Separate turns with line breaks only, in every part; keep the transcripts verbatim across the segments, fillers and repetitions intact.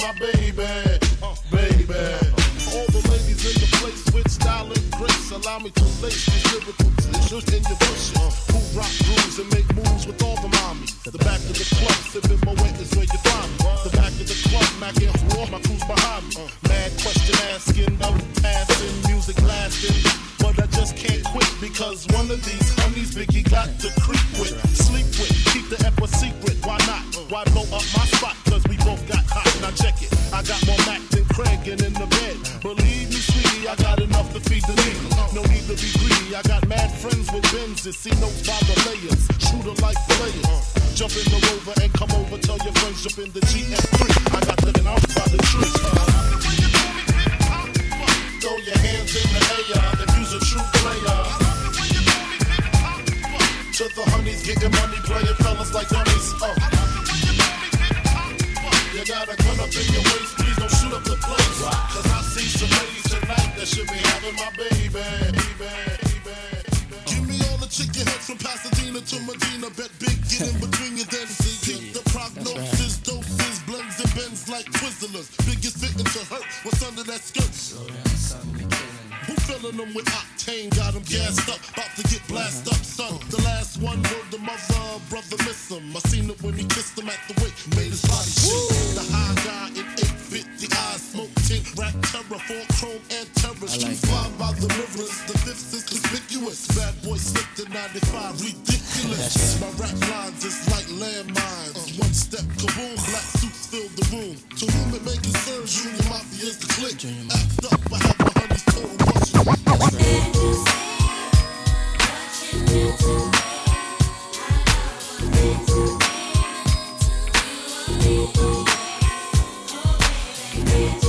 my baby, uh, baby. All the ladies in the place with style and grace, allow me to lace these lyrical tissues in your bushes. Who rock grooves and make moves with all the mommies. The back of the club, sipping my wet is where you find me. The back of the club, macking raw, my crew's behind me. Mad question asking, I'm passing, music lasting. But I just can't quit because one of these honeys Biggie got to creep with, sleep with, keep the ep a secret. Why not? Why blow up my spot? Cause we both got hot. Now check it. I got more Mac than Craig and in the bed. Believe me, sweetie, I got enough to feed the needy. No need to be greedy. I got mad friends with Benzes. See notes by the layers. Shooter like players. Jump in the Rover and come over. Tell your friends jump in the G M three. I got looking out by the tree. Throw your hands in the air if you's a true player. To the honeys, getting money, playing fellas like dummies. Uh. You got a gun up in your waist, please don't shoot up the place. Cause I see some ladies tonight that should be having my baby. baby, baby, baby. Give me all the chicken heads from Pasadena to Medina. Bet big, get in between you then see. Get the prognosis, doses, blends and bends like Twizzlers. Biggest fitting to hurt, what's under that skirt? Who filling them with octane? Got them gassed up, about to get blasted up, son. The last one word the mother, brother miss him. I seen it when he kissed him at the wake, made his body shake. The high guy in eight fifty eyes, smoke tint, rap terror, four chrome and terror. Streets fly by the mirrors, the fifth is conspicuous. Bad boy slipped in ninety-five, ridiculous. My rap lines is like landmines. One step, kaboom, black suits fill the room. To whom it may concern, Junior Mafia is the clique. Act up, I have my honeys total. What did you say? What you do to me? I love what you did to me. Oh, baby,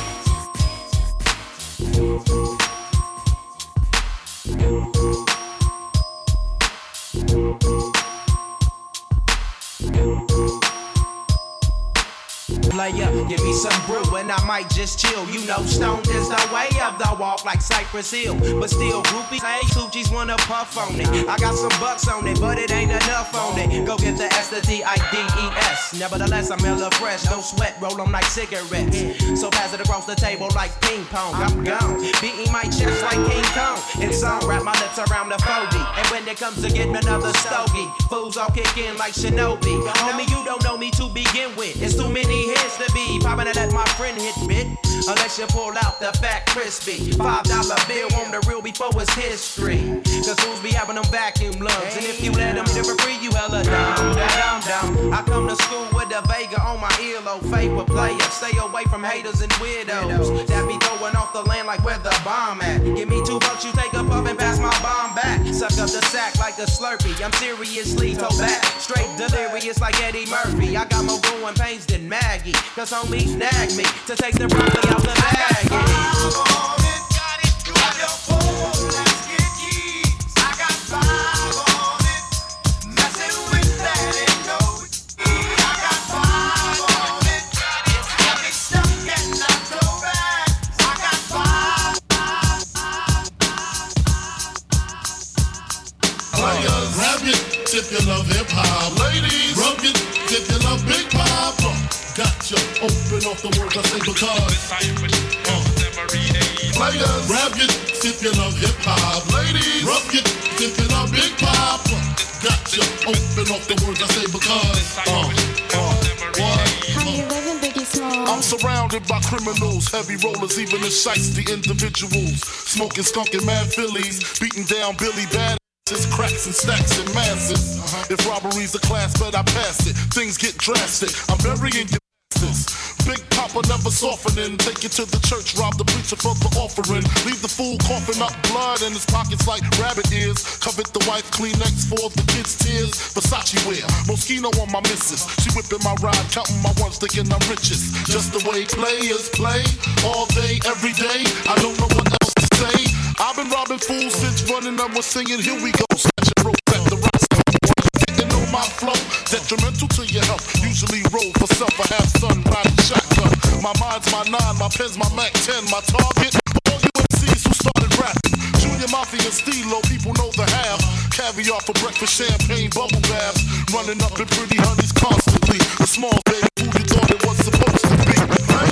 Player, give me some brew and I might just chill. You know, stoned is the way of the walk like Cypress Hill. But still, groupies, hey, Tucci's wanna puff on it. I got some bucks on it, but it ain't enough on it. Go get the S, the D, I, D, E, S. Nevertheless, I'm hella fresh, no sweat, roll them like cigarettes. So pass it across the table like ping pong. I'm gone, beating my chest like King Kong. It's on, wrap my lips around the phony. And when it comes to getting another stogie, fools all kick in like Shinobi. Homie, you don't know me to begin with. It's too many hits to be popping to let my friend hit bit. Unless you pull out the fat crispy five dollar bill on the real before it's history. Cause fools be having them vacuum lungs. And if you let them hit it for free, you hella dumb, dumb, dumb. I come to school with a Vega on my earlobe. Favorite player, stay away from haters and weirdos that be throwing off the land like where the bomb at. Give me two bucks, you take a puff and pass my bomb back. Suck up the sack like a Slurpee. I'm seriously toe back, straight delirious like Eddie Murphy. I got more growing pains than Maggie. Cause homies nag me to take the broccoli out the bag. I got five on it, got it, grab your phone, let's get yeets. I got five on it, messing with that ain't no key. I got five on it, it's got me stuck and not so bad. I got five.
Players, grab it if you love hip hop. Ladies, rub it if you love Big Papa. Gotcha, open off the words I say because uh. Players, grab it if you love hip hop. Ladies, rub it if you love Big Papa. Gotcha, open off the words I say because uh. Uh. What? I'm surrounded by criminals, heavy rollers, even the shiesty individuals. Smoking, skunking mad Phillies, beating down Billy Bad. It's cracks and stacks and masses. Uh-huh. If robbery's a class, but I pass it. Things get drastic. I'm burying your asses. Big Papa never softening. Take you to the church, rob the preacher for the offering. Leave the fool coughing up blood in his pockets like rabbit ears. Covet the wife, Kleenex for the kids' tears. Versace wear, Moschino on my missus. She whipping my ride, counting my ones, thinking I'm richest. Just the way players play, all day, every day. I don't know what else to say. I've been robbing fools since running up with singing, here we go. Snatching rope at the roster. Getting on my flow, detrimental to your health. Usually roll for self, I have sun, riding shotgun. My mind's my nine, my pen's my Mac ten. My target, all U M Cs who started rapping. Junior Mafia and Stilo, people know the half. Caviar for breakfast, champagne, bubble baths. Running up in pretty honeys constantly. The small baby, who you thought it was supposed to be.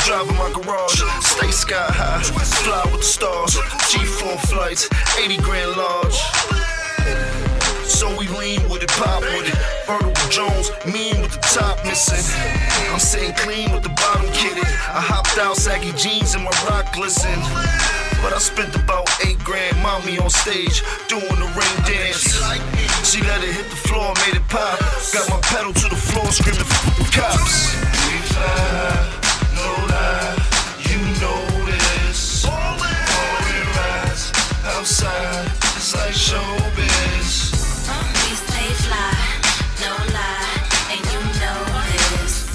drive in my garage. Stay sky high, fly with the stars. G four flights, eighty grand large. So we lean with it, pop with it. Vertical Jones, mean with the top missing. I'm sitting clean with the bottom kitted. I hopped out, saggy jeans and my rock glisten. But I spent about eight grand, mommy on stage, doing the ring dance. She let it hit the floor, made it pop. Got my pedal to the floor, screaming f the cops. We fly, no lie, you know this. All we rise outside, it's like showbiz.
We stay fly, no lie, and you know this.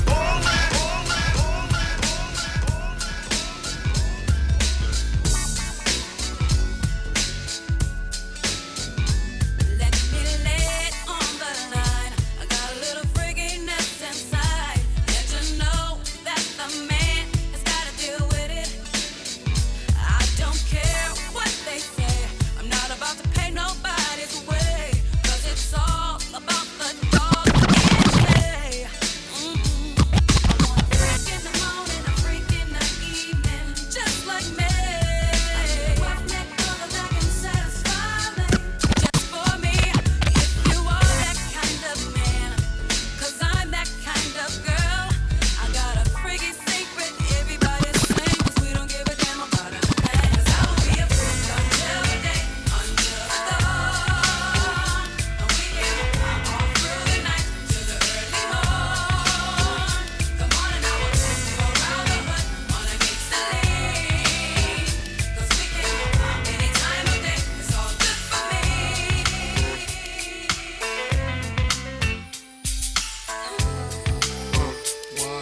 Let me lay it on the line. I got a little freakiness inside. Let you know that the man has gotta deal with it. I don't care what they say. I'm not about to pay nobody's way. 'Cause it's all about the dog and play. Mm-hmm. I want a freak in the morning, a freak in the evening, just like me. I need a roughneck brother that can satisfy me, just for me. If you are that kind of man, 'cause I'm that kind of girl. I got a freaky secret, everybody's saying, 'cause we don't give a damn about a thing. 'Cause I will be a freak until the day, until the dawn. And we can all through the night to the early morn. Come on and I will take you around the hood on a gangsta lean. 'Cause we can any time of day, it's all good for me.
What?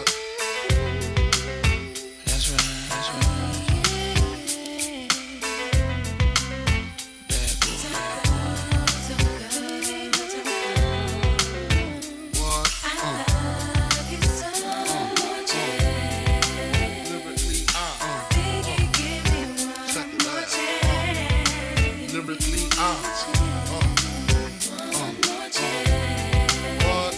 That's right, that's right. Bad boy.
What? Lyrically, uh, uh, check it out. Lyrically, uh, uh, uh, uh. What?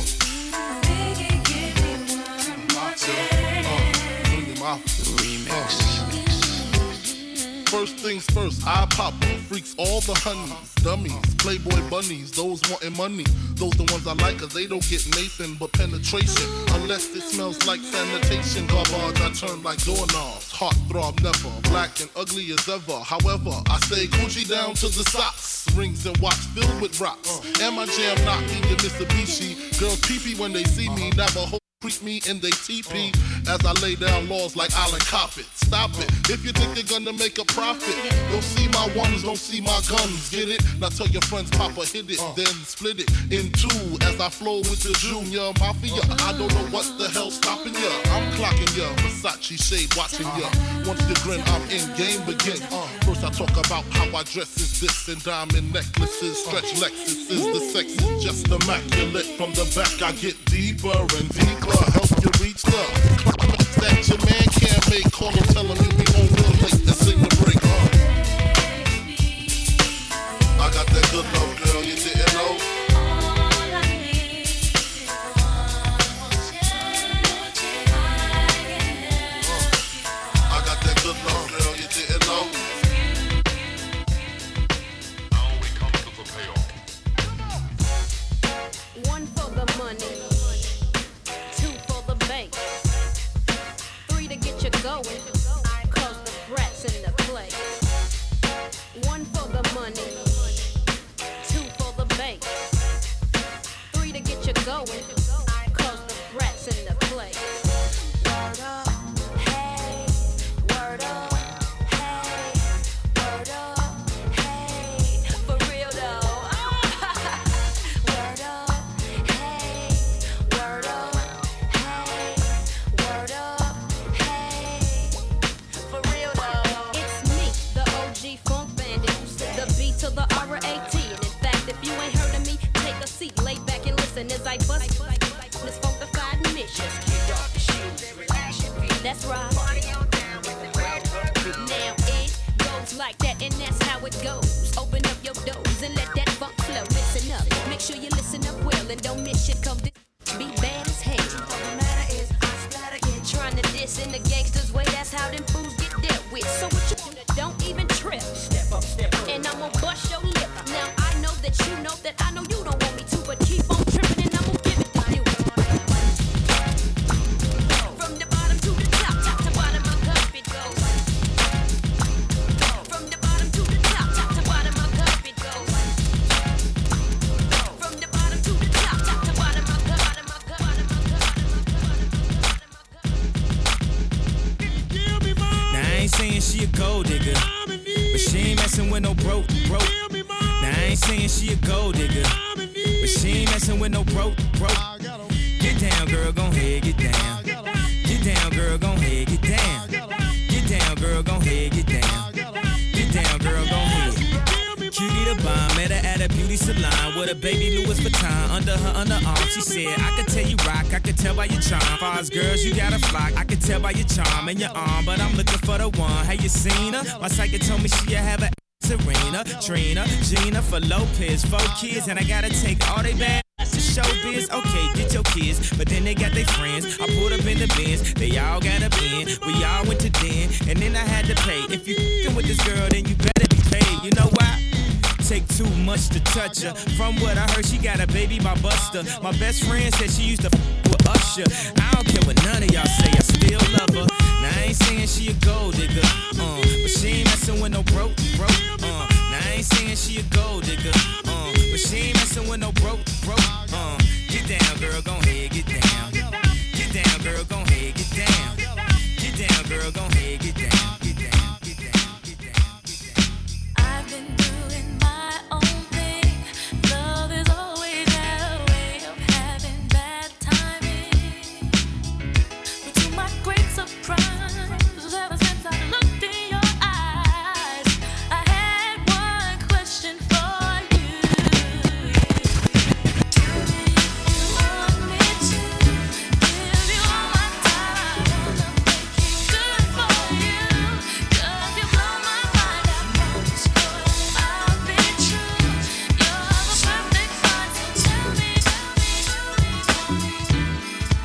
Uh,
Remix.
First things first, I pop freaks all the honeys, dummies, playboy bunnies, those wanting money. Those the ones I like, 'cause they don't get Nathan but penetration. Unless it smells like sanitation. Garbage, I turn like doorknobs. Heart throb never, black and ugly as ever. However, I stay Gucci down to the socks. Rings and watch filled with rocks. And my jam knocking the Mitsubishi. Girls pee-pee when they see me, never hold. Creep me in they T P as I lay down laws like Island Coppet. Stop it. If you think you're gonna make a profit, don't see my ones, don't see my guns. Get it? Now tell your friends, Papa hit it, then split it in two as I flow with the Junior Mafia. I don't know what the hell's stopping ya. I'm clocking ya, Versace shade watching ya. Once you grin, I'm in, game begin. First I talk about how I dress is this and diamond necklaces, stretch Lexuses. The sex is just immaculate. From the back I get deeper and deeper. Help you reach the climax that your man can't make. Call him, tell him you be on real late and sing the break. Uh. I got that good love, girl, you didn't know. Uh. I got that good love, girl, you didn't know.
Now we come to the payoff.
One for the money, two for the bank, three to get you going, cause the brats in the place. One for the money, two for the bank, three to get you going, cause the brats in the place. Word up, hey, word up, hey, word up, hey, for real though. Word up, hey, word up, hey, word up, hey, for real though. It's me, the O G Funk Bandit, the B to the R A T. And in fact, if you ain't heard of me, take a seat, lay back and listen as I bust this funkified mission. That's right. Now it goes like that, and that's how it goes. Open up your doors and let that funk flow. Listen up, make sure you listen up well and don't miss shit. Come this be bad as hell. All that matter is I splatter it, trying to diss It's in the gangster's way, that's how them fools get dealt with. So what you wanna, don't even trip. Step up, step up. And I'm gonna bust your lip. Now I know that you know that I know you don't want me to, but keep on tripping and I'm gonna give it to you. From the bottom to the top, top to bottom, my cup it goes. From the bottom to the top, top to bottom, my cup it goes. From the bottom to the top, top to bottom, my cup, bottom, my cup, bottom, my cup, bottom, my cup.
Now I ain't saying she a gold digger, but she ain't messing with no broke, broke. Now I ain't saying she a gold digger, but she ain't messing with no broke, broke. Get down, girl, gon' head, get down. Get down, girl, gon' head, get down. Get down, girl, gon' head, get down. Get down, girl, gon' head. Cutie the bomb, met her at a beauty salon with a baby Louis Vuitton under her underarm. She said, I could tell you rock, I could tell by your charm. Far as girls, you got a flock, I could tell by your charm and your arm. But I'm looking for the one, have you seen her? My psychic told me she have a Serena, Trina, Gina for Lopez, four kids, and I gotta take all they bad to showbiz. Okay, get your kids, but then they got their friends. I pulled up in the Benz, they all got a bin. We all went to den, and then I had to pay. If you f***ing with this girl, then you better be paid. You know why? Take too much to touch her. From what I heard, she got a baby by Buster. My best friend said she used to f*** with Usher. I don't care what none of y'all say, I still love her. Now I ain't saying she a gold digger, uh, but she ain't messing with no broke, broke. Uh, now I ain't saying she a gold digger, uh, but she ain't messing with no broke, broke. Uh, get down, girl, gon' head, get down. Get down, girl, gon' head, get down. Get down, girl, gon' head, get down. Get down, get down, get down, get down.
I've been doing my own thing. Love is always a way of having bad timing. But to my great surprise, ever since I looked in your eyes, I had one question for you. Tell me if you want me to give you all my time. I wanna make it good for you. 'Cause you blow my mind, I promise, boy, I'll be true. You're the perfect one, so tell me, tell me, tell me, tell me, tell me.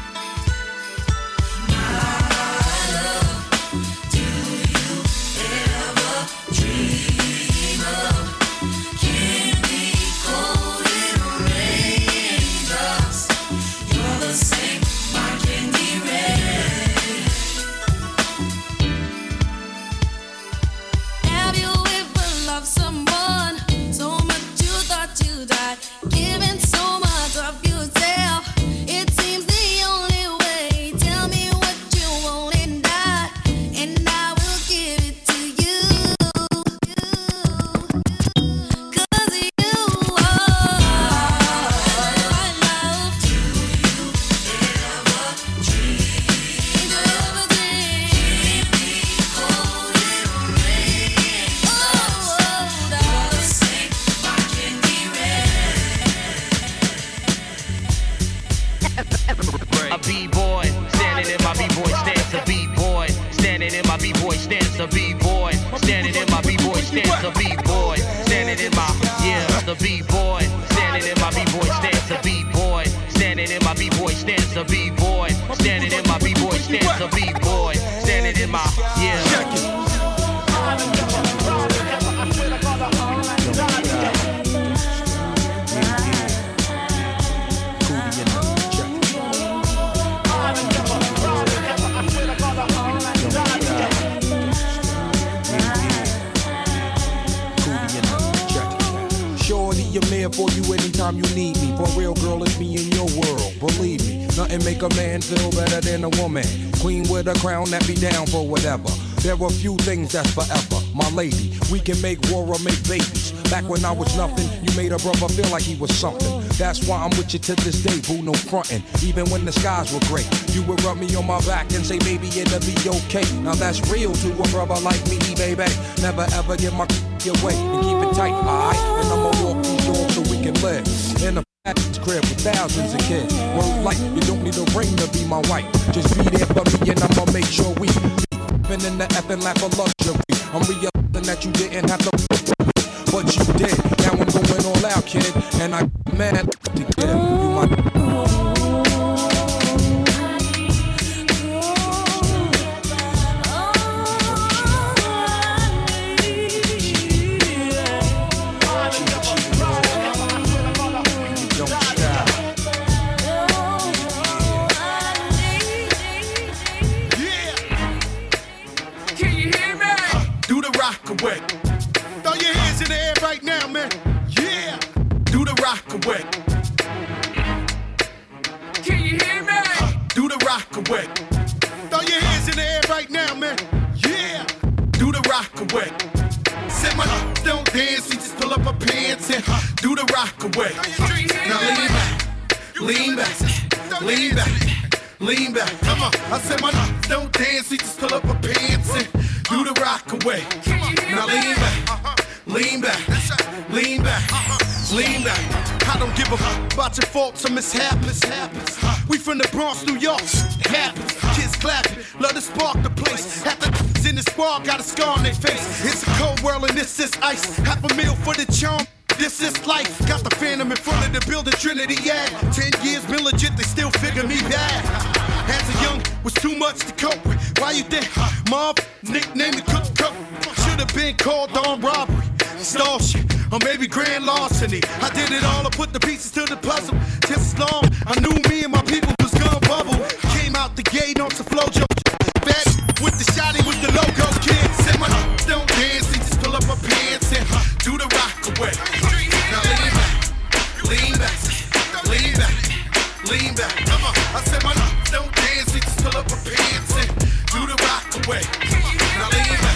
Have you ever loved someone so much you thought you died, giving so much of yourself? It seems the only way. Tell me what you want and I, and I will give it to you. 'Cause you are my love. Do you ever dream of a dream? Keep me cold in rain. Oh, darling, sing my candy
A B-boy, standing in my B-boy stance. A B-boy, standing in my B-boy stance. A B-boy, standing in my B-boy stance. A B-boy, standing in my, yeah, the B-boy, standing in my B-boy stance. A B-boy, standing in my B-boy stance. A B-boy, standing in my B-boy stance. A B-boy, standing in my, yeah.
Shorty, I'm there for you anytime you need me. For real, girl, it's me in your world. Believe me, nothing make a man feel better than a woman. Queen with a crown that be down for whatever. There are few things that's forever. My lady, we can make war or make babies. Back when I was nothing, you made a brother feel like he was something. That's why I'm with you to this day, boo, no frontin'. Even when the skies were gray, you would rub me on my back and say, baby, it'll be okay. Now that's real to a brother like me, baby. Never ever give my away and keep it tight, alright? And I'ma walk these doors so we can live in a crib with thousands of kids. Word like you don't need a ring to be my wife. Just be there for me and I'ma make sure we be in the effing lap of luxury. I'm realizing that you didn't have to, but you did. Now I'm going all out, kid, and I mad to get it. You my
do the rock away. Can you hear me? Uh, do the rock away. Throw your hands in the air right now, man. Yeah. Do the rock away. Said my uh, don't dance, he just pull up her pants and uh, do the rock away. Now lean back, lean back, lean back, lean back. Come on. I said my uh, don't dance, he just pull up her pants and do the rock away. Now lean back, lean back, lean back, lean back. I don't give a fuck about your faults or mishaps. We from the Bronx, New York. It happens. Kids clapping, love to spark the place. Half the in the squad got a scar on their face. It's a cold world and this is ice. Half a meal for the charm. This is life. Got the phantom in front of the building, Trinity, yeah. Ten years been legit, they still figure me bad. As a young, was too much to cope with. Why you think? Mob, nickname the cook cook. Should've been called on robbery, stall shit, or maybe grand larceny. I did it all, I put the pieces to the puzzle. Just as long, I knew me and my people was gonna bubble. Came out the gate on some flojo. Bad with the shotty with the logo kid. Said my don't dance, he just pull up my pants and do the rock away. Now lean back, lean back, lean back, lean back. Come on. I said my don't dance, he just pull up my pants and do the rock away. Now lean back.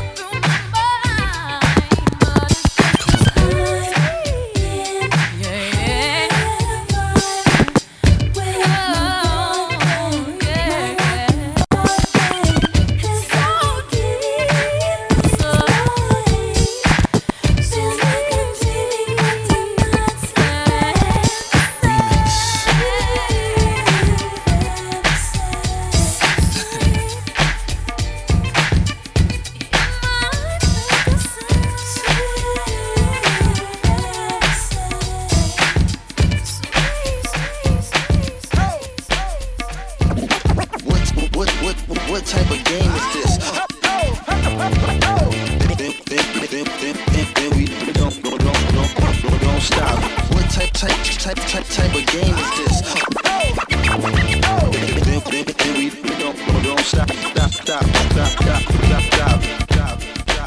Yeah.
type, type, type, type, type of game is this? Then we don't, we don't stop, stop, stop, stop, stop, stop, stop, stop.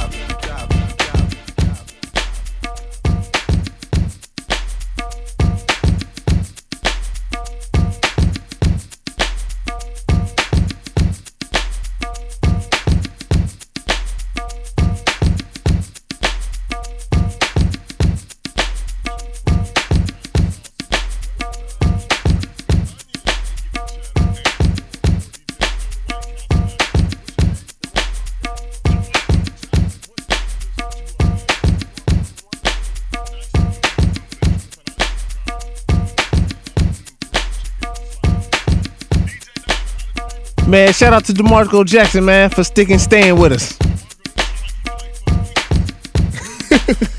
Man, shout out to DeMarco Jackson, man, for sticking, staying with us.